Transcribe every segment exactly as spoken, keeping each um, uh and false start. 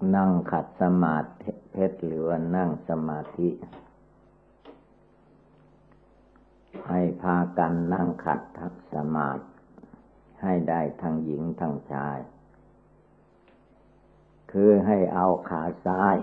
นั่งขัดสมาธิเพชรหรือว่านั่งสมาธิให้พากันนั่งขัดทักสมาธิให้ได้ทั้งหญิงทั้งชายคือให้เอาขาซ้าย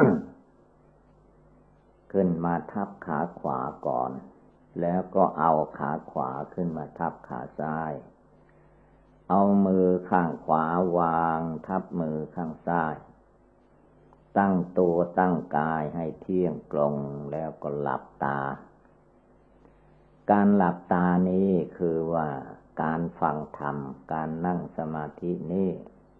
ขึ้นมาทับขาขวาก่อนแล้วก็เอาขาขวาขึ้นมาทับขาซ้ายเอามือข้างขวาวางทับมือข้างซ้ายตั้งตัวตั้งกายให้เที่ยงตรงแล้วก็หลับตาการหลับตานี้คือว่าการฟังธรรมการนั่งสมาธินี้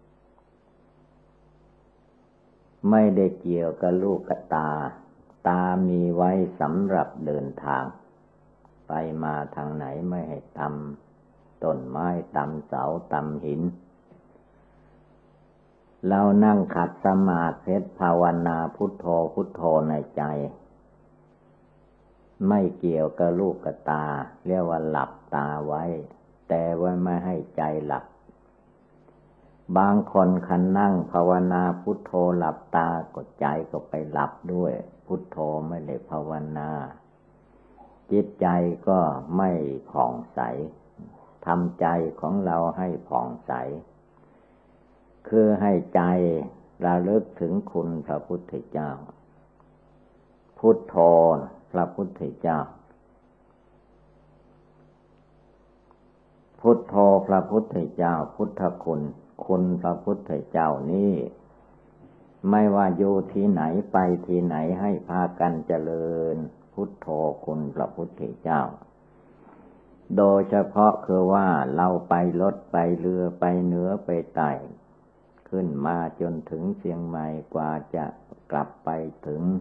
ไม่ได้เกี่ยวกับลูกกับตาตามีไว้สำหรับเดินทางไปมาทางไหนไม่ให้ตำต้นไม้ตำเสาตำหินเรานั่งขัดสมาธิภาวนาพุทโธพุทโธในใจไม่เกี่ยวกับลูกกับตาเรียกว่าหลับตาไว้แต่ว่าไม่ให้ใจหลับบางคนคันนั่งภาวนาพุทโธหลับตากดใจก็ไปหลับด้วยพุทโธไม่ได้ภาวนาจิตใจก็ไม่ผ่องใสทำใจของเราให้ผ่องใสคือให้ใจระลึกถึงคุณพระพุทธเจ้าพุทโธพระพุทธเจ้าพุทโธพระพุทธเจ้าพุทธคุณคุณพระพุทธเจ้านี้ไม่ว่าอยู่ที่ไหนไปที่ไหนให้พากันเจริญพุทโธคุณพระพุทธเจ้าโดยเฉพาะคือว่าเราไปรถไปเรือไปเหนือไปใต้ขึ้นมาจนถึงเชียงใหม่กว่าจะกลับไปถึง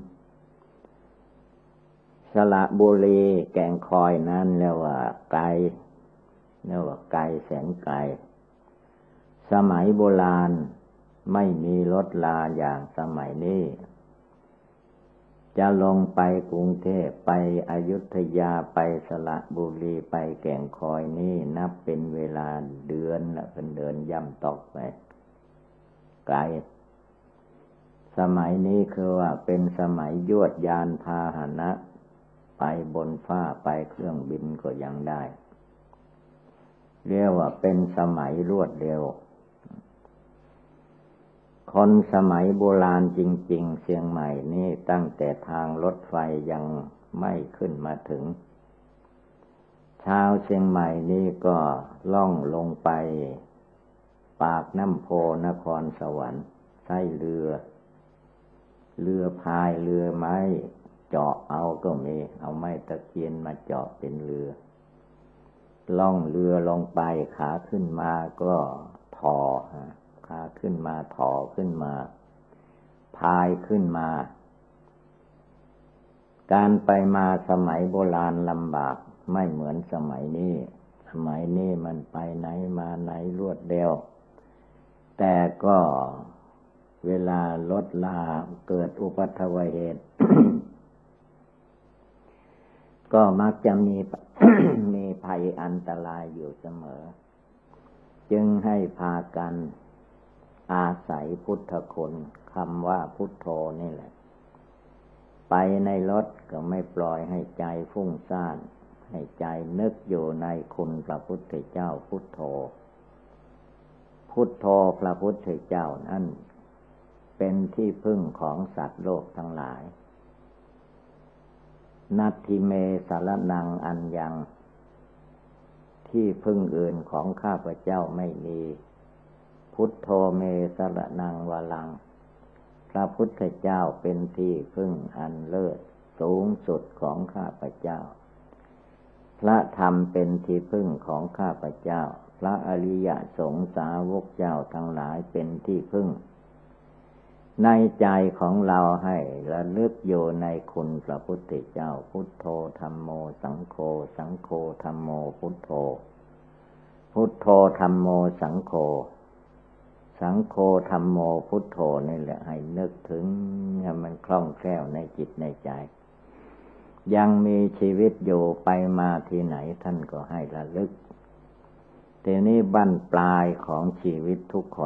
สระบุรีแก่งคอยนั้นเรียกว่าไกลเรียกว่าไกลแสนไกลสมัยโบราณไม่มีรถลาอย่างสมัยนี้จะลงไปกรุงเทพไปอยุธยาไปสระบุรีไปแก่งคอยนี่นับเป็นเวลาเดือนละเป็นเดือนย่ำตอกไปไกลสมัยนี้คือว่าเป็นสมัยยวดยานพาหนะไปบนฟ้าไปเครื่องบินก็ยังได้เรียกว่าเป็นสมัยรวดเร็วคนสมัยโบราณจริงๆเชียงใหม่นี่ตั้งแต่ทางรถไฟยังไม่ขึ้นมาถึงชาวเชียงใหม่นี่ก็ล่องลงไปปากน้ำโพนครสวรรค์ใช้เรือเรือพายเรือไม้เจาะเอาก็มีเอาไม้ตะเคียนมาเจาะเป็นเรือล่องเรือลงไปขาขึ้นมาก็ถอขาขึ้นมาถอขึ้นมาพายขึ้นมาการไปมาสมัยโบราณลำบากไม่เหมือนสมัยนี้สมัยนี้มันไปไหนมาไหนรวดเร็วแต่ก็เวลารถลาเกิดอุบัติเหตุ ก็มักจะมี มีภัยอันตรายอยู่เสมอจึงให้พากันอาศัยพุทธคุณคำว่าพุทโธนี่แหละไปในรถก็ไม่ปล่อยให้ใจฟุ้งซ่านให้ใจนึกอยู่ในคุณพระพุทธเจ้าพุทโธพุทโธพระพุทธเจ้านั้นเป็นที่พึ่งของสัตว์โลกทั้งหลายนัตถิเมสารนังอัญญังที่พึ่งอื่นของข้าพเจ้าไม่มีพุทโธเมสรณังวลังพระพุทธเจ้าเป็นที่พึ่งอันเลิศสูงสุดของข้าพเจ้าพระธรรมเป็นที่พึ่งของข้าพเจ้าพระอริยสงฆ์สาวกเจ้าทั้งหลายเป็นที่พึ่งในใจของเราให้ระลึกอยู่ในคุณพระพุทธเจ้าพุทโธธัมโมสังโฆสังโฆธัมโมพุทโธพุทโธธัมโมสังโฆสังโฆธัมโมพุทโธนี่แหละให้นึกถึงให้มันคล่องแคล่วในจิตในใจยังมีชีวิตอยู่ไปมาที่ไหนท่านก็ให้ระลึกทีนี้บั้นปลายของชีวิตทุกคน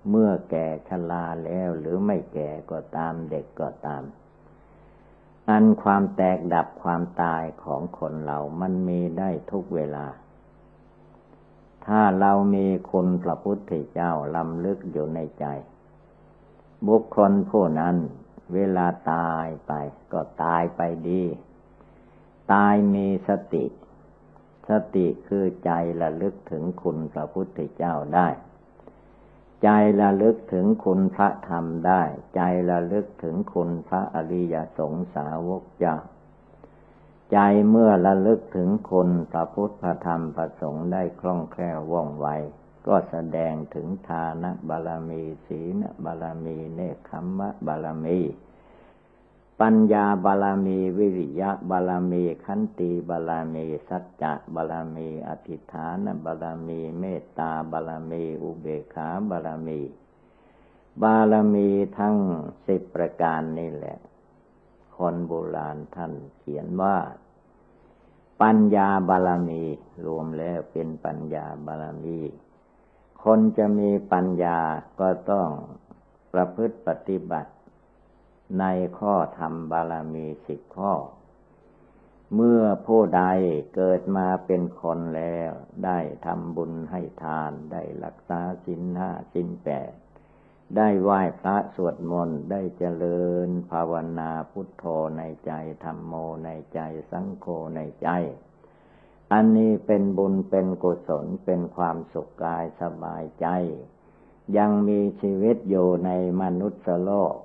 เมื่อแก่ชราแล้วหรือไม่แก่ก็ตามเด็กก็ตามอันความแตกดับความตายของคนเรามันมีได้ทุกเวลาถ้าเรามีคุณพระพุทธเจ้าลำลึกอยู่ในใจบุคคลผู้นั้นเวลาตายไปก็ตายไปดีตายมีสติสติคือใจระลึกถึงคุณพระพุทธเจ้าได้ใจระลึกถึงคุณพระธรรมได้ใจระลึกถึงคุณพระอริยสงฆ์สาวกเจ้าใจเมื่อระลึกถึงคุณพระพุทธพระธรรมพระสงฆ์ได้คล่องแคล่วว่องไวก็แสดงถึงทานบารมีศีลบารมีเนกขัมมะบารมีปัญญาบารมีวิริยะบารมีขันติบารมีสัจจะบารมีอธิษฐานบารมีเมตตาบารมีอุเบกขาบารมีบารมีทั้งสิบประการนี่แหละคนโบราณท่านเขียนว่าปัญญาบารมีรวมแล้วเป็นปัญญาบารมีคนจะมีปัญญาก็ต้องประพฤติปฏิบัติในข้อธรรมบารมีสิบข้อเมื่อผู้ใดเกิดมาเป็นคนแล้วได้ทำบุญให้ทานได้รักษาศีลห้าศีลแปดได้ไหว้พระสวดมนต์ได้เจริญภาวนาพุทโธในใจธัมโมในใจสังโฆในใจอันนี้เป็นบุญเป็นกุศลเป็นความสุขกายสบายใจยังมีชีวิตอยู่ในมนุษย์โลก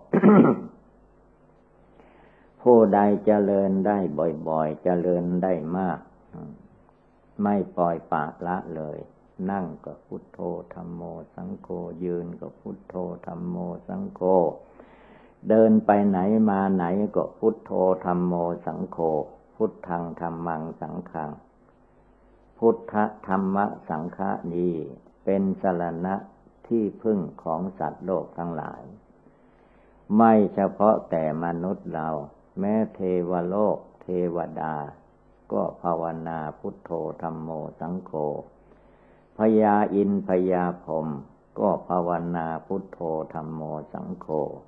ผู้ใดเจริญได้บ่อยๆเจริญได้มากไม่ปล่อยปละละเลยนั่งก็พุทโธธัมโมสังโฆยืนก็พุทโธธัมโมสังโฆเดินไปไหนมาไหนก็พุทโธธัมโมสังโฆพุทธังธัมมังสังฆังพุทธธรรมสังฆะนี้เป็นสรณะที่พึ่งของสัตว์โลกทั้งหลายไม่เฉพาะแต่มนุษย์เราแม้เทวโลกเทวดาก็ภาวนาพุทโธธัมโมสังโฆพญาอินทร์พญาพรหมก็ภาวนาพุทโธธัมโมสังโฆ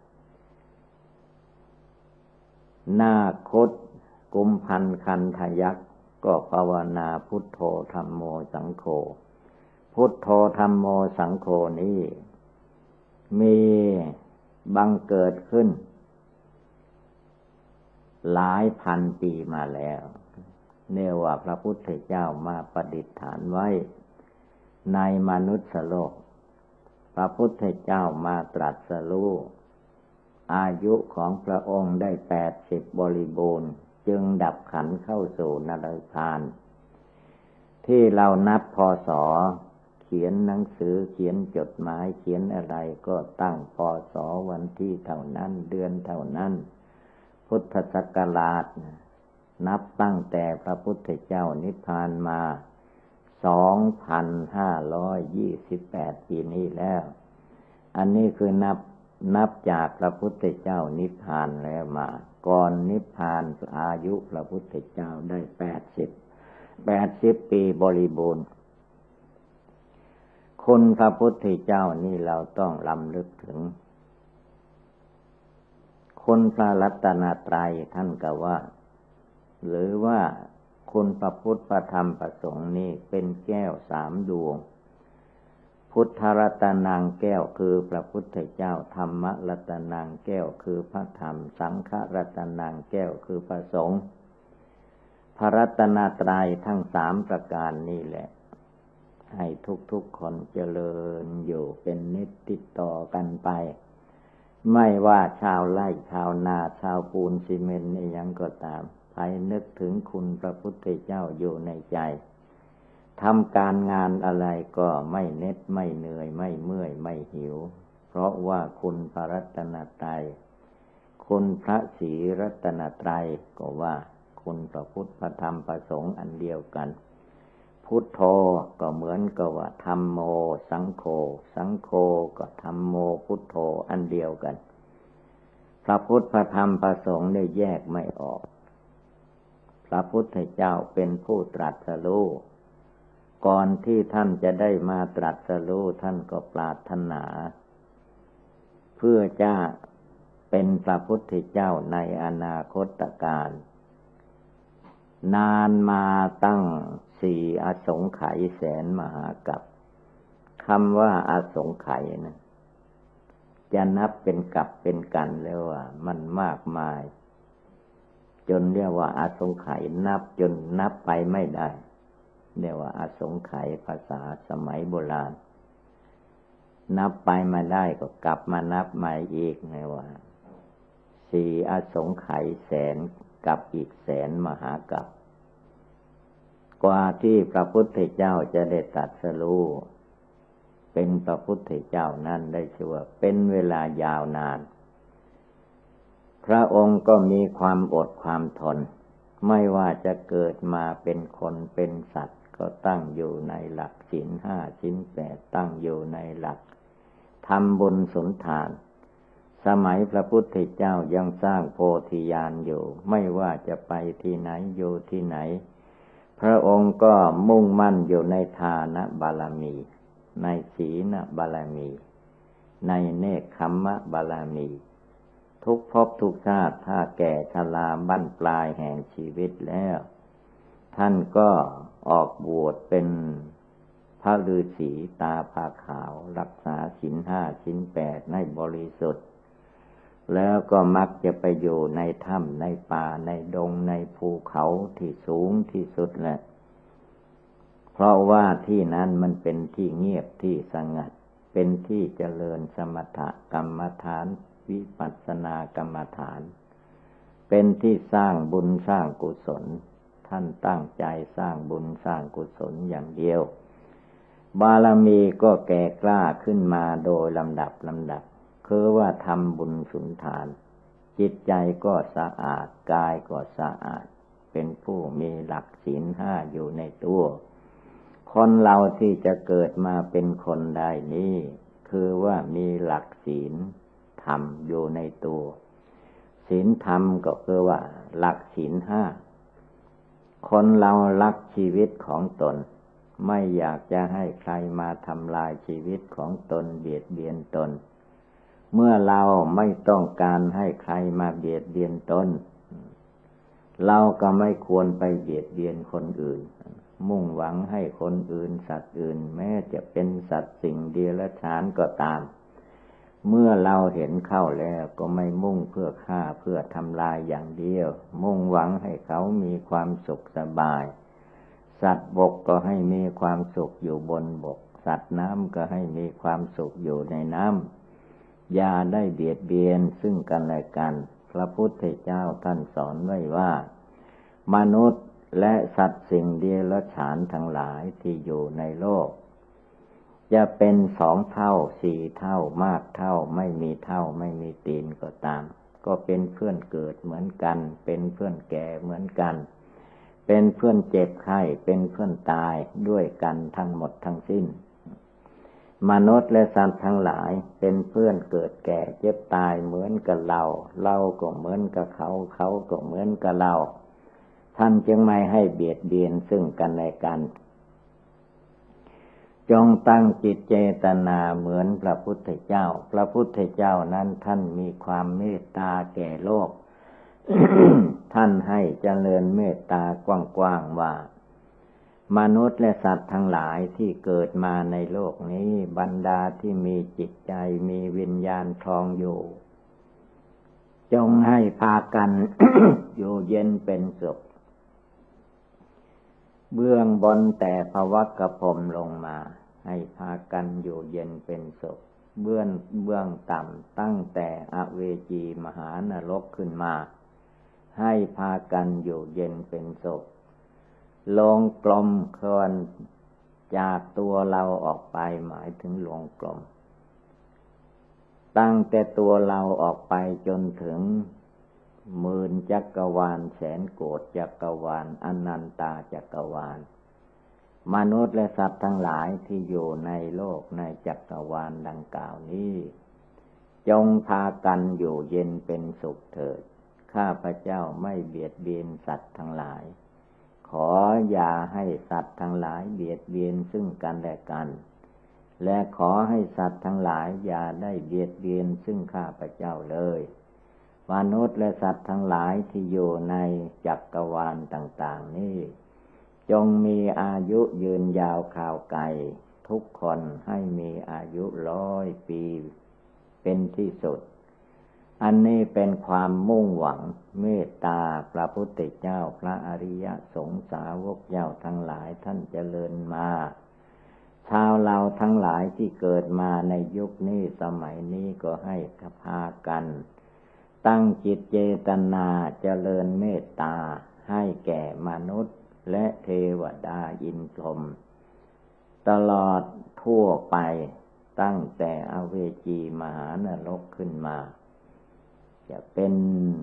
นาคตกุมพันคันธยักษ์ก็ภาวนาพุทโธธัมโมสังโฆพุทโธธัมโมสังโฆนี้มีบังเกิดขึ้นหลายพันปีมาแล้วเนื่องว่าพระพุทธเจ้ามาประดิษฐานไว้ในมนุษย์โลกพระพุทธเจ้ามาตรัสรู้อายุของพระองค์ได้แปดสิบบริบูรณ์จึงดับขันธ์เข้าสู่นรกานที่เรานับพศเขียนหนังสือเขียนจดหมายเขียนอะไรก็ตั้งพศวันที่เท่านั้นเดือนเท่านั้นพุทธศักราชนับตั้งแต่พระพุทธเจ้านิพพานมา สองพันห้าร้อยยี่สิบแปด ปีนี้แล้วอันนี้คือนับนับจากพระพุทธเจ้านิพพานแล้วมาก่อนนิพพานอายุพระพุทธเจ้าได้แปดสิบ แปดสิบปีบริบูรณ์คุณพระพุทธเจ้านี่เราต้องรำลึกถึงคุณพระรัตนตรัยท่านก็ว่าหรือว่าคุณพระพุทธพระธรรมพระสงฆ์นี่เป็นแก้วสามดวงพุทธรัตนังแก้วคือพระพุทธเจ้าธรรมรัตนังแก้วคือพระธรรมสังฆรัตนังแก้วคือพระสงฆ์พระรัตนตรัยทั้งสามประการนี่แหละให้ทุกๆคนเจริญอยู่เป็นนิจติดต่อกันไปไม่ว่าชาวไร่ชาวนาชาวปูนซีเมนต์นี่ยังก็ตามใครนึกถึงคุณพระพุทธเจ้าอยู่ในใจทำการงานอะไรก็ไม่เหน็ดไม่เหนื่อยไม่เมื่อยไม่หิวเพราะว่าคุณพระรัตนตรัยคุณพระศรีรัตนตรัยก็ว่าคุณพระพุทธพระธรรมพระสงฆ์อันเดียวกันพุทโธก็เหมือนกับว่าธัมโมสังโฆสังโฆก็ธัมโมพุทโธอันเดียวกันพระพุทธพระธรรมพระสงฆ์ได้แยกไม่ออกพระพุทธเจ้าเป็นผู้ตรัสรู้ก่อนที่ท่านจะได้มาตรัสรู้ท่านก็ปรารถนาพื่อจะเป็นพระพุทธเจ้าในอนาคตการนานมาตั้งสี่อสงไขยแสนมหากัปคำว่าอสงไขยนะจะนับเป็นกัปเป็นกันแล้วว่ามันมากมายจนเรียกว่าอสงไขยนับจนนับไปไม่ได้เรียกว่าอสงไขยภาษาสมัยโบราณนับไปมาได้ก็กลับมานับใหม่อีกไงว่าสี่อสงไขยแสนกับอีกแสนมหากัปกว่าที่พระพุทธเจ้าจะได้ตรัสรู้เป็นพระพุทธเจ้านั้นได้ชื่อว่าเป็นเวลายาวนานพระองค์ก็มีความอดความทนไม่ว่าจะเกิดมาเป็นคนเป็นสัตว์ก็ตั้งอยู่ในหลักศีลห้าศีลแปดตั้งอยู่ในหลักทำบุญสุนทานสมัยพระพุทธเจ้ายังสร้างโพธิญาณอยู่ไม่ว่าจะไปที่ไหนอยู่ที่ไหนพระองค์ก็มุ่งมั่นอยู่ในทานบารมีในศีลบารมีในเนกขัมมะบารมีทุกภพทุกชาติถ้าแก่ชราบั้นปลายแห่งชีวิตแล้วท่านก็ออกบวชเป็นพระฤาษีตาผาขาวรักษาศีลห้าศีลแปดให้บริสุทธิ์แล้วก็มักจะไปอยู่ในถ้ำในป่าในดงในภูเขาที่สูงที่สุดแหละเพราะว่าที่นั้นมันเป็นที่เงียบที่สงัดเป็นที่เจริญสมถกรรมฐานวิปัสสนากรรมฐานเป็นที่สร้างบุญสร้างกุศลท่านตั้งใจสร้างบุญสร้างกุศลอย่างเดียวบารมีก็แก่กล้าขึ้นมาโดยลำดับลำดับคือว่าทำบุญสุนทานจิตใจก็สะอาดกายก็สะอาดเป็นผู้มีหลักศีลห้าอยู่ในตัวคนเราที่จะเกิดมาเป็นคนได้นี้คือว่ามีหลักศีลธรรมอยู่ในตัวศีลธรรมก็คือว่าหลักศีลห้าคนเรารักชีวิตของตนไม่อยากจะให้ใครมาทำลายชีวิตของตนเบียดเบียนตนเมื่อเราไม่ต้องการให้ใครมาเบียดเบียนตนเราก็ไม่ควรไปเบียดเบียนคนอื่นมุ่งหวังให้คนอื่นสัตว์อื่นแม้จะเป็นสัตว์สิ่งเดรัจฉานก็ตามเมื่อเราเห็นเข้าแล้วก็ไม่มุ่งเพื่อฆ่าเพื่อทำลายอย่างเดียวมุ่งหวังให้เขามีความสุขสบายสัตว์บกก็ให้มีความสุขอยู่บนบกสัตว์น้ำก็ให้มีความสุขอยู่ในน้ำอย่าได้เบียดเบียนซึ่งกันและกันพระพุทธเจ้าท่านสอนไว้ว่ามนุษย์และสัตว์สิ่งเดรัจฉานทั้งหลายที่อยู่ในโลกจะเป็นสองเท่าสี่เท่ามากเท่าไม่มีเท่าไม่มีตีนก็ตามก็เป็นเพื่อนเกิดเหมือนกันเป็นเพื่อนแก่เหมือนกันเป็นเพื่อนเจ็บไข้เป็นเพื่อนตายด้วยกันทั้งหมดทั้งสิ้นมนุษย์และสัตว์ทั้งหลายเป็นเพื่อนเกิดแก่เจ็บตายเหมือนกับเราเราก็เหมือนกับเขาเขาก็เหมือนกับเราท่านจึงไม่ให้เบียดเบียนซึ่งกันและกันจงตั้งจิตเจตนาเหมือนพระพุทธเจ้าพระพุทธเจ้านั้นท่านมีความเมตตาแก่โลก ท่านให้เจริญเมตตากว้างๆว่ามนุษย์และสัตว์ทั้งหลายที่เกิดมาในโลกนี้บรรดาที่มีจิตใจมีวิญญาณครองอยู่จงให้พากัน อยู่เย็นเป็นสุขเบื้องบนแต่ภวักพรหมลงมาให้พากันอยู่เย็นเป็นสุขเบื้องเบื้องต่ำตั้งแต่อเวจีมหานรกขึ้นมาให้พากันอยู่เย็นเป็นสุขลงกลมเคลื่อนจากตัวเราออกไปหมายถึงลงกลมตั้งแต่ตัวเราออกไปจนถึงหมื่นจักรวาลแสนโกฏจักรวาลอนันตาจักรวาลมนุษย์และสัตว์ทั้งหลายที่อยู่ในโลกในจักรวาลดังกล่าวนี้จงพากันอยู่เย็นเป็นสุขเถิดข้าพเจ้าไม่เบียดเบียนสัตว์ทั้งหลายขออย่าให้สัตว์ทั้งหลายเบียดเบียนซึ่งกันและกันและขอให้สัตว์ทั้งหลายอย่าได้เบียดเบียนซึ่งข้าพเจ้าเลยมนุษย์และสัตว์ทั้งหลายที่อยู่ในจักรวาลต่างๆนี้จงมีอายุยืนยาวข่าวไกลทุกคนให้มีอายุร้อยปีเป็นที่สุดอันนี้เป็นความมุ่งหวังเมตตาพระพุทธเจ้าพระอริยสงฆ์สาวกเจ้าทั้งหลายท่านเจริญมาชาวเราทั้งหลายที่เกิดมาในยุคนี้สมัยนี้ก็ให้พากันตั้งจิตเจตนาเจริญเมตตาให้แก่มนุษย์และเทวดาอินทร์พรหมตลอดทั่วไปตั้งแต่อเวจีมหานรกขึ้นมาจะเป็น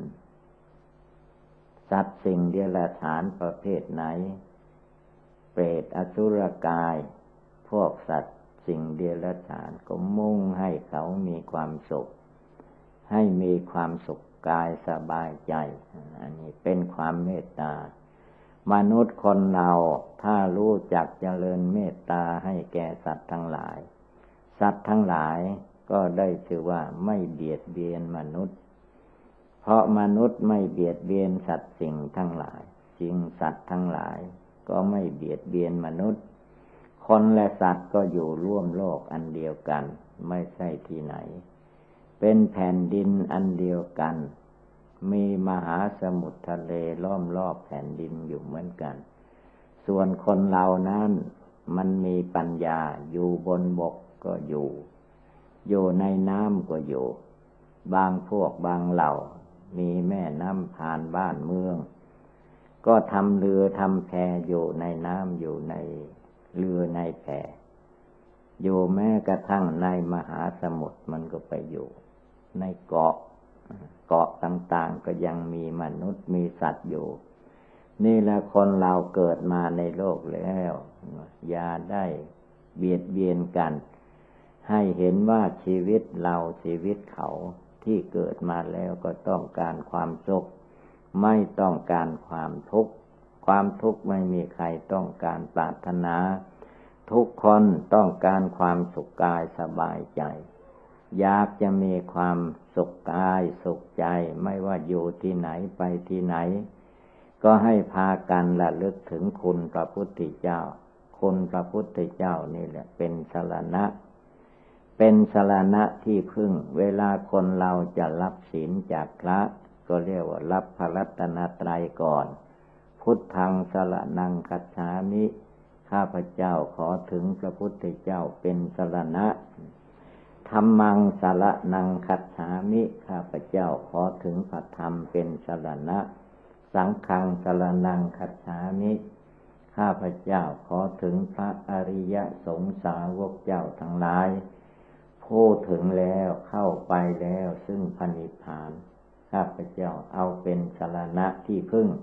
สัตว์สิ่งเดรัจฉานประเภทไหนเปรตอสุรกายพวกสัตว์สิ่งเดรัจฉานก็มุ่งให้เขามีความสุขให้มีความสุขกายสบายใจอันนี้เป็นความเมตตามนุษย์คนเราถ้ารู้จักเจริญเมตตาให้แก่สัตว์ทั้งหลายสัตว์ทั้งหลายก็ได้ชื่อว่าไม่เบียดเบียนมนุษย์เพราะมนุษย์ไม่เบียดเบียนสัตว์สิ่งทั้งหลายสิ่งสัตว์ทั้งหลายก็ไม่เบียดเบียนมนุษย์คนและสัตว์ก็อยู่ร่วมโลกอันเดียวกันไม่ใช่ที่ไหนเป็นแผ่นดินอันเดียวกันมีมหาสมุทรทะเลล้อมรอบแผ่นดินอยู่เหมือนกันส่วนคนเรานั้นมันมีปัญญาอยู่บนบกก็อยู่อยู่ในน้ำก็อยู่บางพวกบางเหล่ามีแม่น้ำผ่านบ้านเมืองก็ทำเรือทำแพอยู่ในน้ำอยู่ในเรือในแพอยู่แม้กระทั่งในมหาสมุทรมันก็ไปอยู่ในเกาะเกาะต่างๆก็ยังมีมนุษย์มีสัตว์อยู่นี่แหละคนเราเกิดมาในโลกแล้วอย่าได้เบียดเบียนกันให้เห็นว่าชีวิตเราชีวิตเขาที่เกิดมาแล้วก็ต้องการความสุขไม่ต้องการความทุกข์ความทุกข์ไม่มีใครต้องการปรารถนาทุกคนต้องการความสุขกายสบายใจอยากจะมีความสุขกายสุขใจไม่ว่าอยู่ที่ไหนไปที่ไหนก็ให้พากันระลึกถึงคุณพระพุทธเจ้าคุณพระพุทธเจ้านี่แหละเป็นสรณะเป็นสรณะที่พึ่งเวลาคนเราจะรับศีลจากพระก็เรียกว่ารับพระรัตนตรัยก่อนพุทธังสรณังคัจฉามิข้าพเจ้าขอถึงพระพุทธเจ้าเป็นสรณะธัมมังสรณังคัจฉามิข้าพเจ้าขอถึงพระธรรมเป็นสรณะสังฆังสรณังคัจฉามิข้าพเจ้าขอถึงพระอริยสงฆ์สาวกเจ้าทั้งหลายผู้ถึงแล้วเข้าไปแล้วซึ่งพระนิพพานข้าพเจ้าเอาเป็นสรณะที่พึ่ง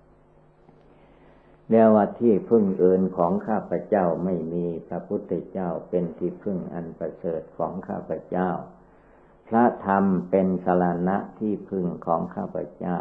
เรียกว่าที่พึ่งอื่นของข้าพเจ้าไม่มีพระพุทธเจ้าเป็นที่พึ่งอันประเสริฐของข้าพเจ้าพระธรรมเป็นสรณะที่พึ่งของข้าพเจ้า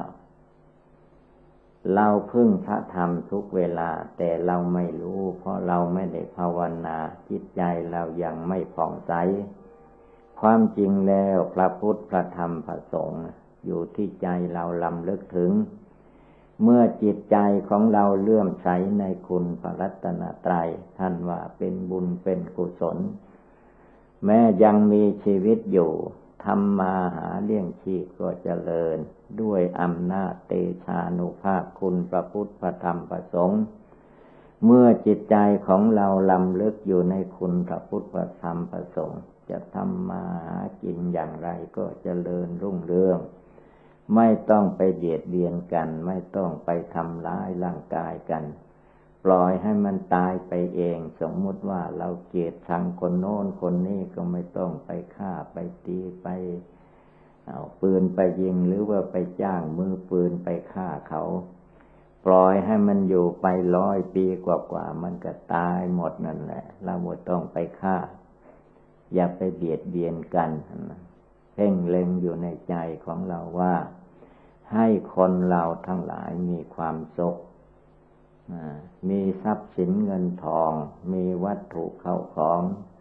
เราพึ่งพระธรรมทุกเวลาแต่เราไม่รู้เพราะเราไม่ได้ภาวนาจิตใจเรายังไม่ผ่องใสความจริงแล้วพระพุทธพระธรรมพระสงฆ์อยู่ที่ใจเราลำลึกถึงเมื่อจิตใจของเราเลื่อมใสในคุณพระรัตนตรัยท่านว่าเป็นบุญเป็นกุศลแม้ยังมีชีวิตอยู่ทำมาหาเลี้ยงชีพก็เจริญด้วยอำนาจเตชานุภาพคุณพระพุทธพระธรรมพระสงฆ์เมื่อจิตใจของเราลำลึกอยู่ในคุณพระพุทธพระธรรมพระสงฆ์จะทำมาหากินอย่างไรก็เจริญรุ่งเรืองไม่ต้องไปเบียดเบียนกันไม่ต้องไปทำร้ายร่างกายกันปล่อยให้มันตายไปเองสมมุติว่าเราเกลียดชังคนโน้นคนนี้ก็ไม่ต้องไปฆ่าไปตีไปเอาปืนไปยิงหรือว่าไปจ้างมือปืนไปฆ่าเขาปล่อยให้มันอยู่ไปร้อยปีกว่าๆมันก็ตายหมดนั่นแหละเราไม่ต้องไปฆ่าอย่าไปเบียดเบียนกันเพ่งเล็งอยู่ในใจของเราว่าให้คนเราทั้งหลายมีความสุขมีทรัพย์สินเงินทองมีวัตถุเข้าของ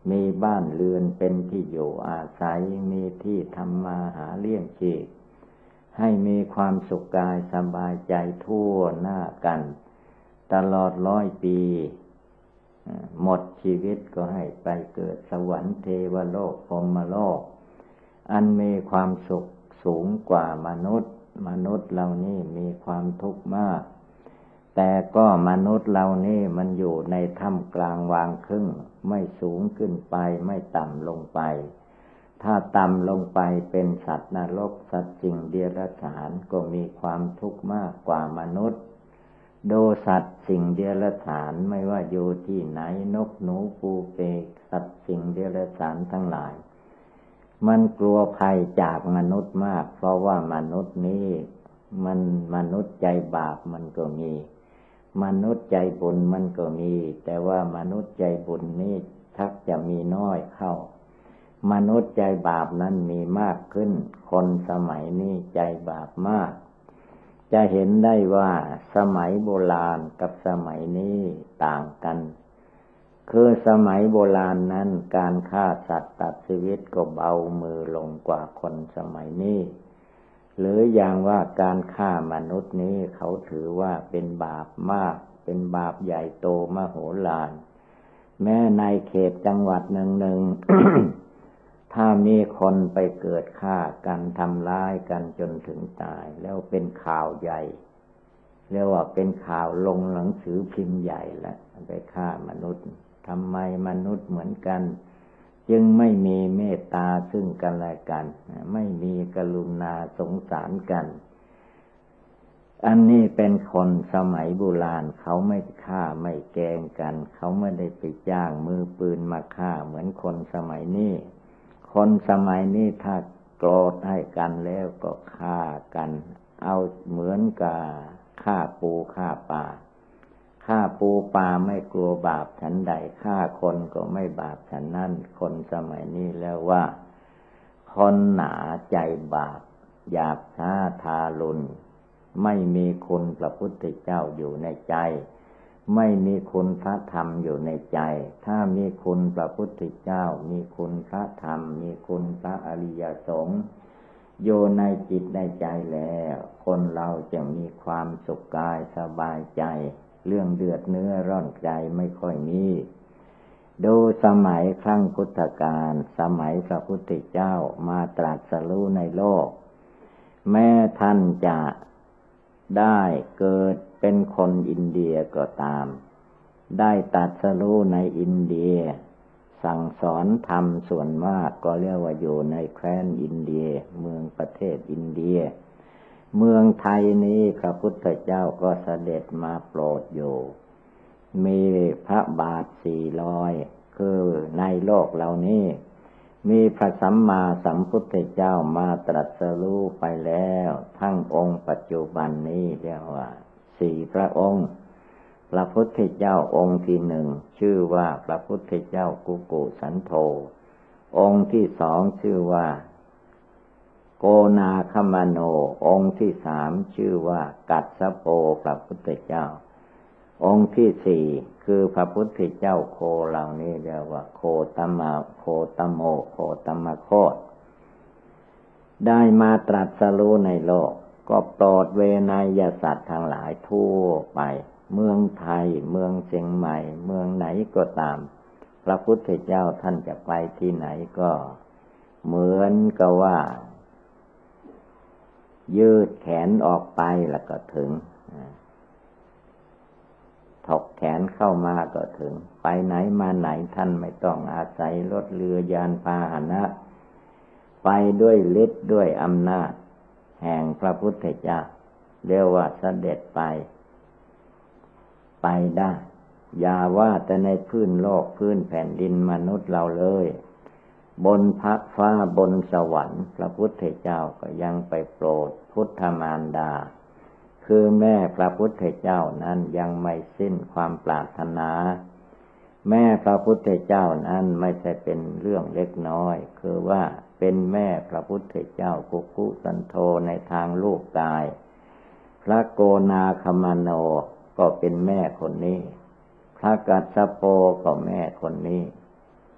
มีบ้านเรือนเป็นที่อยู่อาศัยมีที่ทำมาหาเลี้ยงชีพให้มีความสุขกายสบายใจทั่วหน้ากันตลอดร้อยปีหมดชีวิตก็ให้ไปเกิดสวรรค์เทวโลกพรหมโลกอันมีความสุขสูงกว่ามนุษย์มนุษย์เหล่านี้มีความทุกข์มากแต่ก็มนุษย์เหล่านี้มันอยู่ในท่ามกลางวางครึ่งไม่สูงขึ้นไปไม่ต่ำลงไปถ้าต่ำลงไปเป็นสัตว์นรกสัตว์สิ่งเดรัจฉานก็มีความทุกข์มากกว่ามนุษย์ดูสัตว์สิ่งเดรัจฉานไม่ว่าอยู่ที่ไหนนกหนูปูเปกสัตว์สิ่งเดรัจฉานทั้งหลายมันกลัวภัยจากมนุษย์มากเพราะว่ามนุษย์นี้มันมนุษย์ใจบาปมันก็มีมนุษย์ใจบุญมันก็มีแต่ว่ามนุษย์ใจบุญนี่ชักจะมีน้อยเข้ามนุษย์ใจบาปนั้นมีมากขึ้นคนสมัยนี้ใจบาปมากจะเห็นได้ว่าสมัยโบราณกับสมัยนี้ต่างกันคือสมัยโบราณนั้นการฆ่าสัตว์ตัดชีวิตก็เบามือลงกว่าคนสมัยนี้หรืออย่างว่าการฆ่ามนุษย์นี้เขาถือว่าเป็นบาปมากเป็นบาปใหญ่โตมโหฬารแม้ในเขตจังหวัดหนึ่งๆ ถ้ามีคนไปเกิดฆ่ากันทำร้ายกันจนถึงตายแล้วเป็นข่าวใหญ่เรียกว่าเป็นข่าวลงหนังสือพิมพ์ใหญ่แล้วไปฆ่ามนุษย์ทำไมมนุษย์เหมือนกันจึงไม่มีเมตตาซึ่งกันและกันไม่มีกรุณาสงสารกันอันนี้เป็นคนสมัยโบราณเขาไม่ฆ่าไม่แกล้งกันเขาไม่ได้ไปจ้างมือปืนมาฆ่าเหมือนคนสมัยนี้คนสมัยนี้ถ้าโกรธให้กันแล้วก็ฆ่ากันเอาเหมือนกับฆ่าปูฆ่าปลาฆ่าปูปลาไม่กลัวบาปฉันใดฆ่าคนก็ไม่บาปฉันนั้นคนสมัยนี้แล้วว่าคนหนาใจบาปหยาบช้าทารุณไม่มีคุณพระพุทธเจ้าอยู่ในใจไม่มีคุณพระธรรมอยู่ในใจถ้ามีคุณพระพุทธเจ้ามีคุณพระธรรมมีคุณพระอริยสงฆ์อยู่ในจิตในใจแล้วคนเราจะมีความสุขกายสบายใจเรื่องเดือดเนื้อร้อนใจไม่ค่อยมีดูสมัยครั้งพุทธกาลสมัยพระพุทธเจ้ามาตรัสรู้ในโลกแม้ท่านจะได้เกิดเป็นคนอินเดียก็ตามได้ตรัสรู้ในอินเดียสั่งสอนธรรมส่วนมากก็เรียกว่าอยู่ในแคว้นอินเดียเมืองประเทศอินเดียเมืองไทยนี้พระพุทธเจ้าก็เสด็จมาโปรดอยู่มีพระบาทสี่ร้อยคือในโลกเหล่านี้มีพระสัมมาสัมพุทธเจ้ามาตรัสรู้ไปแล้วทั้งองค์ปัจจุบันนี้เรียกว่าสี่พระองค์พระพุทธเจ้าองค์ที่หนึ่งชื่อว่าพระพุทธเจ้ากุกุสันโธองค์ที่สองชื่อว่าโกนาคมโนองค์ที่สามชื่อว่ากัสสโปพระพุทธเจ้าองค์ที่สี่คือพระพุทธเจ้าโคเหล่านี้เรียกว่าโคตมะโคตโมโคตมะโคตได้มาตรัสรู้ในโลกก็โปรดเวนยสัตว์ทั้งหลายทั่วไปเมืองไทยเมืองเชียงใหม่เมืองไหนก็ตามพระพุทธเจ้าท่านจะไปที่ไหนก็เหมือนกับว่ายืดแขนออกไปแล้วก็ถึงถกแขนเข้ามาก็ถึงไปไหนมาไหนท่านไม่ต้องอาศัยรถเรือยานพาหนะไปด้วยฤทธิ์ด้วยอำนาจแห่งพระพุทธเจ้าเรียกว่าเสด็จไปไปได้อย่าว่าแต่ในพื้นโลกพื้นแผ่นดินมนุษย์เราเลยบนพระฟ้าบนสวรรค์พระพุทธเจ้าก็ยังไปโปรดพุทธมารดาคือแม่พระพุทธเจ้านั้นยังไม่สิ้นความปรารถนาแม่พระพุทธเจ้านั้นไม่ใช่เป็นเรื่องเล็กน้อยคือว่าเป็นแม่พระพุทธเจ้ากุกุสันโธในทางรูปกายพระโกนาคมโนก็เป็นแม่คนนี้พระกัสสโปก็แม่คนนี้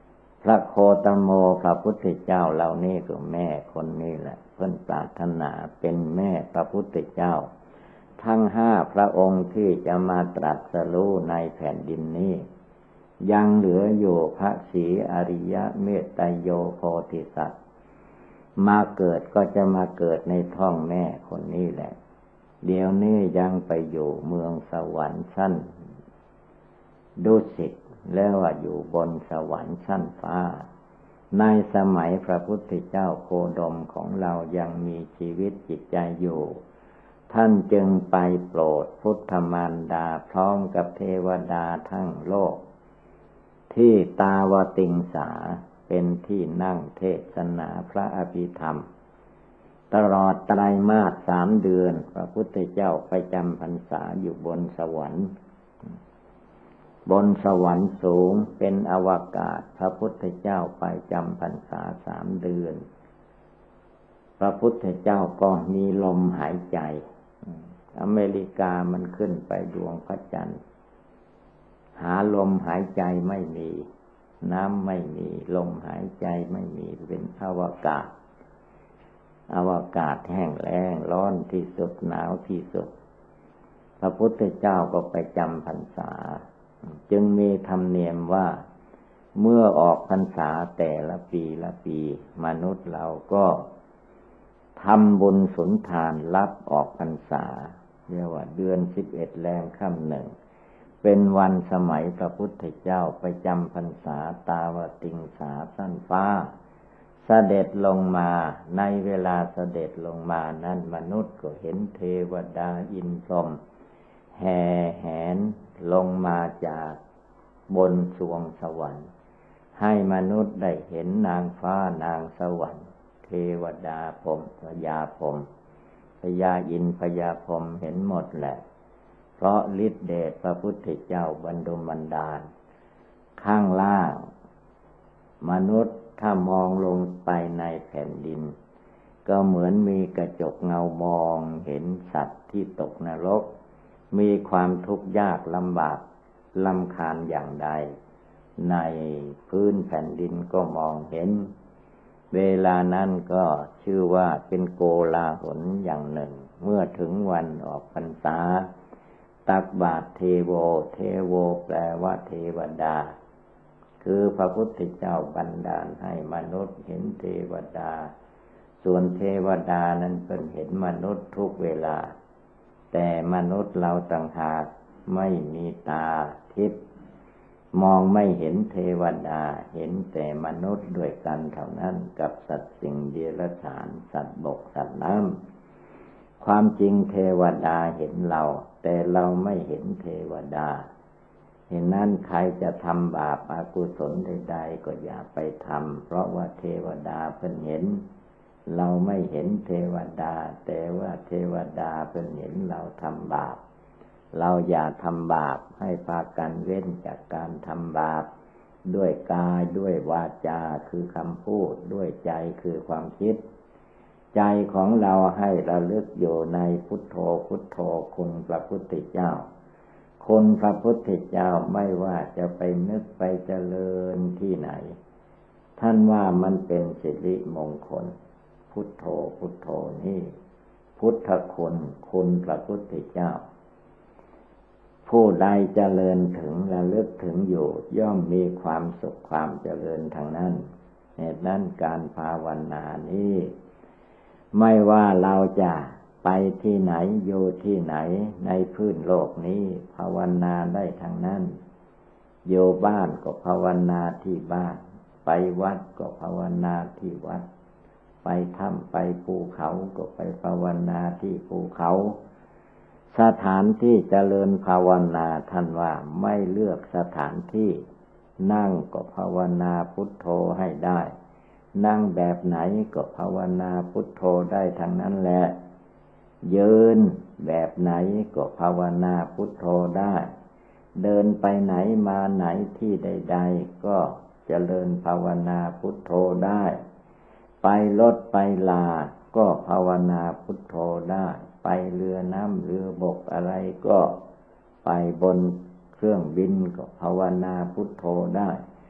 พระโคตโมพระพุทธเจ้าเหล่านี้ก็แม่คนนี้แหละเพิ่นปรารถนาเป็นแม่พระพุทธเจ้าทั้งห้าพระองค์ที่จะมาตรัสรู้ในแผ่นดินนี้ยังเหลืออยู่พระศรีอริยเมตไตรโยโพธิสัตว์มาเกิดก็จะมาเกิดในท้องแม่คนนี้แหละเดี๋ยวนี้ยังไปอยู่เมืองสวรรค์ชั้นดุสิตแล้วว่าอยู่บนสวรรค์ชั้นฟ้าในสมัยพระพุทธเจ้าโคดมของเรายังมีชีวิตจิตใจอยู่ท่านจึงไปโปรดพุทธมารดาพร้อมกับเทวดาทั้งโลกที่ตาวติงสาเป็นที่นั่งเทศนาพระอภิธรรมตลอดไตรมาสสามเดือนพระพุทธเจ้าไปจำพรรษาอยู่บนสวรรค์บนสวรรค์สูงเป็นอวกาศพระพุทธเจ้าไปจำพรรษาสามเดือนพระพุทธเจ้าก็มีลมหายใจอเมริกามันขึ้นไปดวงพระจันทร์หาลมหายใจไม่มีน้ำไม่มีลมหายใจไม่มีเป็นอวกาศอวกาศแห้งแล้งร้อนที่สุดหนาวที่สุดพระพุทธเจ้าก็ไปจำพรรษาจึงมีธรรมเนียมว่าเมื่อออกพรรษาแต่ละปีละปีมนุษย์เราก็ทำบุญสุนทานรับออกพรรษาเรียกว่าเดือนสิบเอ็ดแรมค่ำหนึ่งเป็นวันสมัยพระพุทธเจ้าไปจำพรรษาตาวติงสาสั้นฟ้าเสด็จลงมาในเวลาเสด็จลงมานั้นมนุษย์ก็เห็นเทวดาอินทร์พรหมแห่แหนลงมาจากบนสวงสวรรค์ให้มนุษย์ได้เห็นนางฟ้านางสวรรค์เทวดาพรหมพญาพรหมพญาอินทร์พญาพรหมเห็นหมดแหละเพราะฤทธิเดชพระพุทธเจ้าบันดลบันดาลข้างล่างมนุษย์ถ้ามองลงไปในแผ่นดินก็เหมือนมีกระจกเงามองเห็นสัตว์ที่ตกนรกมีความทุกข์ยากลำบากรำคาญอย่างใดในพื้นแผ่นดินก็มองเห็นเวลานั้นก็ชื่อว่าเป็นโกลาหลอย่างหนึ่งเมื่อถึงวันออกพรรษาตักบาตรเทโวเทโวแปลว่าเทวดาคือพระพุทธเจ้าบันดาลให้มนุษย์เห็นเทวดาส่วนเทวดานั้นเป็นเห็นมนุษย์ทุกเวลาแต่มนุษย์เราต่างหากไม่มีตาทิพย์มองไม่เห็นเทวดาเห็นแต่มนุษย์ด้วยกันเท่านั้นกับสัตว์สิ่งเดรัจฉานสัตว์บกสัตว์น้ำความจริงเทวดาเห็นเราแต่เราไม่เห็นเทวดาเห็นนั้นใครจะทำบาปอกุศลใดๆก็อย่าไปทำเพราะว่าเทวดาเพิ่นเห็นเราไม่เห็นเทวดาแต่ว่าเทวดาเพิ่นเห็นเราทำบาปเราอย่าทำบาปให้พากันเว้นจากการทำบาปด้วยกายด้วยวาจาคือคำพูดด้วยใจคือความคิดใจของเราให้ระลึกอยู่ในพุทโธพุทโธคุณพระพุทธเจ้าคุณพระพุทธเจ้าไม่ว่าจะไปนึกไปเจริญที่ไหนท่านว่ามันเป็นสิริมงคลพุทโธพุทโธนี่พุทธคุณคุณพระพุทธเจ้าผู้ใดเจริญถึงระลึกถึงอยู่ย่อมมีความสุขความเจริญทางนั้นเหตุนั้นการภาวนานี้ไม่ว่าเราจะไปที่ไหนอยู่ที่ไหนในพื้นโลกนี้ภาวนาได้ทางนั้นอยู่บ้านก็ภาวนาที่บ้านไปวัดก็ภาวนาที่วัดไปถ้ำไปภูเขาก็ไปภาวนาที่ภูเขาสถานที่เจริญภาวนาท่านว่าไม่เลือกสถานที่นั่งก็ภาวนาพุทโธให้ได้นั่งแบบไหนก็ภาวนาพุทโธได้ทั้งนั้นแหละยืนแบบไหนก็ภาวนาพุทโธได้เดินไปไหนมาไหนที่ใดๆก็เจริญภาวนาพุทโธได้ไปรถไปลาก็ภาวนาพุทโธได้ไปเรือน้ำเรือบกอะไรก็ไปบนเครื่องบินก็ภาวนาพุทโธได้ผ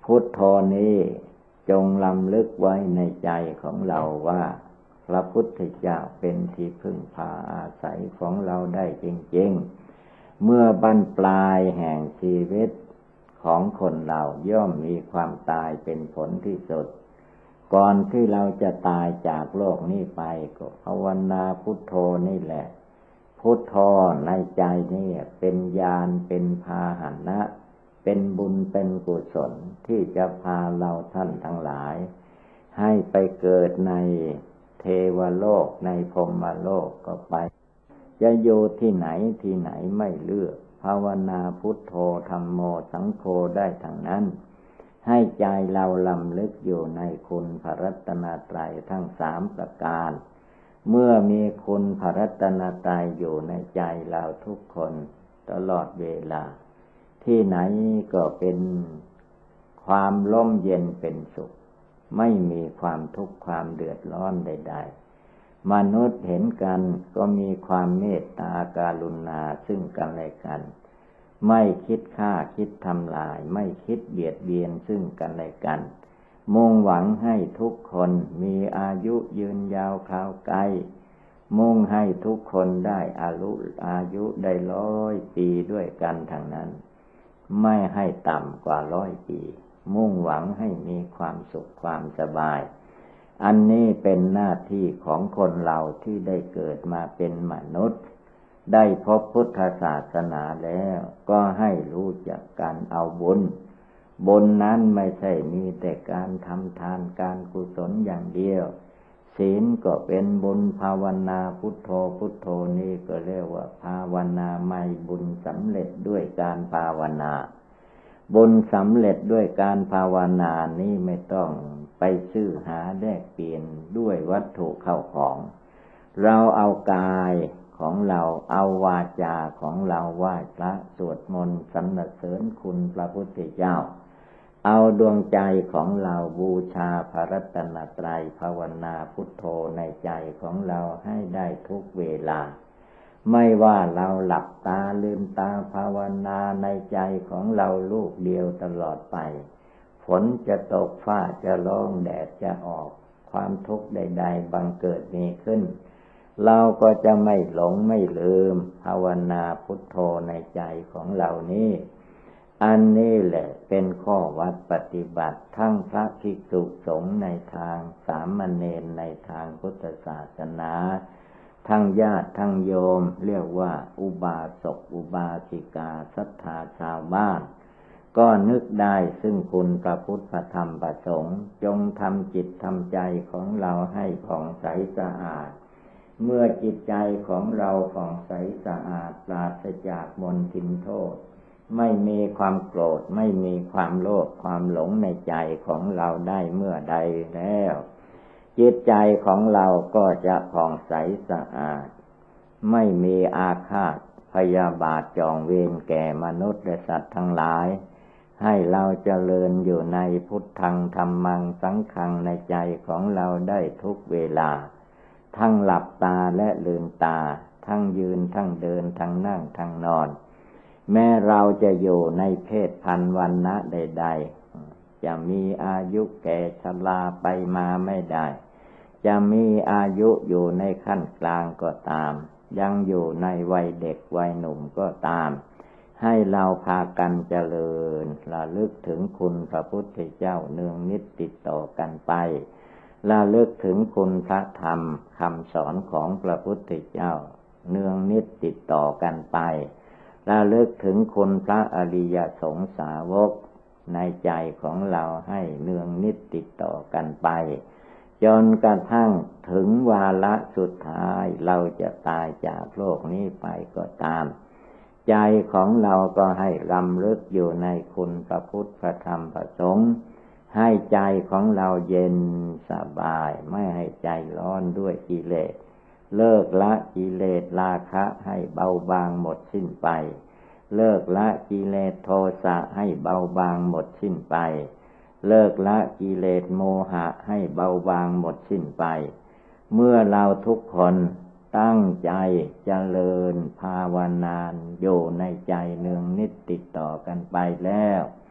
พุทโธนี้จงลำลึกไว้ในใจของเราว่าพระพุทธเจ้าเป็นที่พึ่งพาอาศัยของเราได้จริงๆเมื่อบั้นปลายแห่งชีวิตของคนเราย่อมมีความตายเป็นผลที่สุดก่อนที่เราจะตายจากโลกนี้ไปก็ภาวนาพุทโธนี่แหละพุทโธในใจนี่เป็นญาณเป็นพาหนะเป็นบุญเป็นกุศลที่จะพาเราท่านทั้งหลายให้ไปเกิดในเทวโลกในพรหมโลกก็ไปจะอยู่ที่ไหนที่ไหนไม่เลือกภาวนาพุทโธธัมโมสังโฆได้ทั้งนั้นให้ใจเราลำลึกอยู่ในคุณพระรัตนตรัยทั้งสามประการเมื่อมีคุณพระรัตนตรัยอยู่ในใจเราทุกคนตลอดเวลาที่ไหนก็เป็นความร่มเย็นเป็นสุขไม่มีความทุกข์ความเดือดร้อนใดๆมนุษย์เห็นกันก็มีความเมตตาการุณาซึ่งกันและกันไม่คิดฆ่าคิดทำลายไม่คิดเบียดเบียนซึ่งกันและกันมุ่งหวังให้ทุกคนมีอายุยืนยาวคราวไกลมุ่งให้ทุกคนได้อายุอายุได้ร้อยปีด้วยกันทั้งนั้นไม่ให้ต่ำกว่าร้อยปีมุ่งหวังให้มีความสุขความสบายอันนี้เป็นหน้าที่ของคนเราที่ได้เกิดมาเป็นมนุษย์ได้พบพุทธศาสนาแล้วก็ให้รู้จักการเอาบุญบุญนั้นไม่ใช่มีแต่การทำทานการกุศลอย่างเดียวศีลก็เป็นบุญภาวนาพุทโธพุทโธนี่ก็เรียกว่าภาวนาไม่บุญสำเร็จด้วยการภาวนาบุญสำเร็จด้วยการภาวนานี้ไม่ต้องไปซื้อหาแลกเปลี่ยนด้วยวัตถุเข้าของเราเอากายของเราเอาวาจาของเราไหว้พระสวดมนต์สรรเสริญคุณพระพุทธเจ้าเอาดวงใจของเราบูชาพระรัตนตรัยภาวนาพุทโธในใจของเราให้ได้ทุกเวลาไม่ว่าเราหลับตาลืมตาภาวนาในใจของเราลูกเดียวตลอดไปฝนจะตกฟ้าจะร้องแดดจะออกความทุกข์ใดๆบังเกิดมีขึ้นเราก็จะไม่หลงไม่ลืมภาวนาพุทโธในใจของเรานี้อันนี้แหละเป็นข้อวัดปฏิบัติทั้งพระภิกษุสงฆ์ในทางสามเณรในทางพุทธศาสนาทั้งญาติทั้งโยมเรียกว่าอุบาสกอุบาสิกาศรัทธาชาวบ้านก็นึกได้ซึ่งคุณพระพุทธธรรมประสงค์จงทำจิตทำใจของเราให้ผ่องใสสะอาดเมื่อจิตใจของเราผ่องใสสะอาดปราศจากมลทินโทษไม่มีความโกรธไม่มีความโลภความหลงในใจของเราได้เมื่อใดแล้วจิตใจของเราก็จะผ่องใสสะอาดไม่มีอาฆาตพยาบาทจองเวรแก่มนุษย์และสัตว์ทั้งหลายให้เราเจริญอยู่ในพุทธังธัมมังสังฆังในใจของเราได้ทุกเวลาทั้งหลับตาและลืมตาทั้งยืนทั้งเดินทั้งนั่งทั้งนอนแม้เราจะอยู่ในเพศพันธุ์วรรณะใดๆจะมีอายุแก่ชราไปมาไม่ได้จะมีอายุอยู่ในขั้นกลางก็ตามยังอยู่ในวัยเด็กวัยหนุ่มก็ตามให้เราพากันเจริญระลึกถึงคุณพระพุทธเจ้าเนืองนิดติดต่อกันไประลึกถึงคุณพระธรรมคำสอนของพระพุทธเจ้าเนืองนิดติดต่อกันไประลึกถึงคุณพระอริยสงสาวกในใจของเราให้เนืองนิดติดต่อกันไปจนกระทั่งถึงวาระสุดท้ายเราจะตายจากโลกนี้ไปก็ตามใจของเราก็ให้รำลึกอยู่ในคุณพระพุทธพระธรรมพระสงฆ์ให้ใจของเราเย็นสบายไม่ให้ใจร้อนด้วยกิเลสเลิกละกิเลสราคะให้เบาบางหมดสิ้นไปเลิกละกิเลสโทสะให้เบาบางหมดสิ้นไปเลิกละกิเลสโมหะให้เบาบางหมดสิ้นไปเมื่อเราทุกคนตั้งใจเจริญภาวนาอยู่ในใจเนืองนิดติดต่อกันไปแล้ว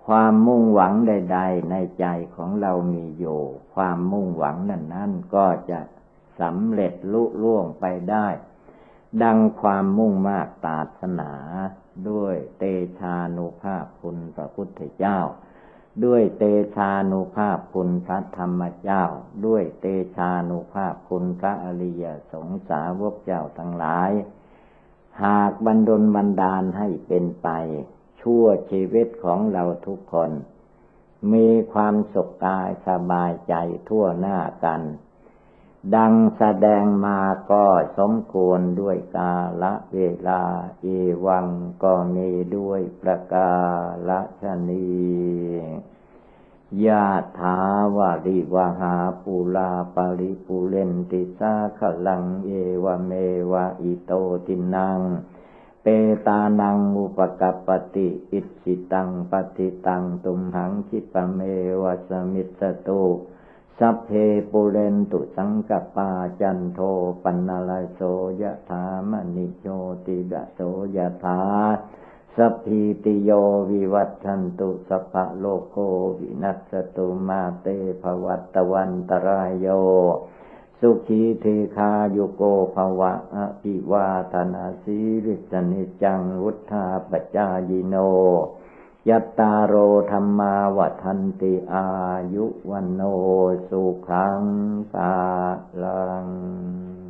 ความมุ่งหวังใดๆในใจของเรามีอยู่ความมุ่งหวังนั้นๆก็จะสำเร็จลุล่วงไปได้ดังความมุ่งมากปรารถนาด้วยเตชานุภาพคุณพระพุทธเจ้าด้วยเตชานุภาพคุณพระธรรมเจ้าด้วยเตชานุภาพคุณพระอริยสงสาวกเจ้าทั้งหลายหากบันดลบันดาลให้เป็นไปชั่วชีวิตของเราทุกคนมีความสุขกายสบายใจทั่วหน้ากันดังแสดงมาก็สมควรด้วยกาลเวลาเอวังก็มีด้วยประกาศนียะถาวาริวหาปุลาปาริปุเรนติสาขลังเอวเมวะอิโตทินังเปตานังอุปกัปปติอิสิตังปฏิตังตุมหังคิปะเมวะสมิสสตุสัพเพปุเรนตุสังกปาจันโทปนลายโสยะถามณิโชติดะโสยะถาสัพพิติโยวิวัตชันตุสัพพะโลกโควินัสตุมาเตภวัตวันตรายโยสุขีเทคายุโกภวะอภิวาทนาสีริสนิจังวุธาปจายโนยัตตาโรธรรมาวัฏันติอายุวันโนสุขังภาลัง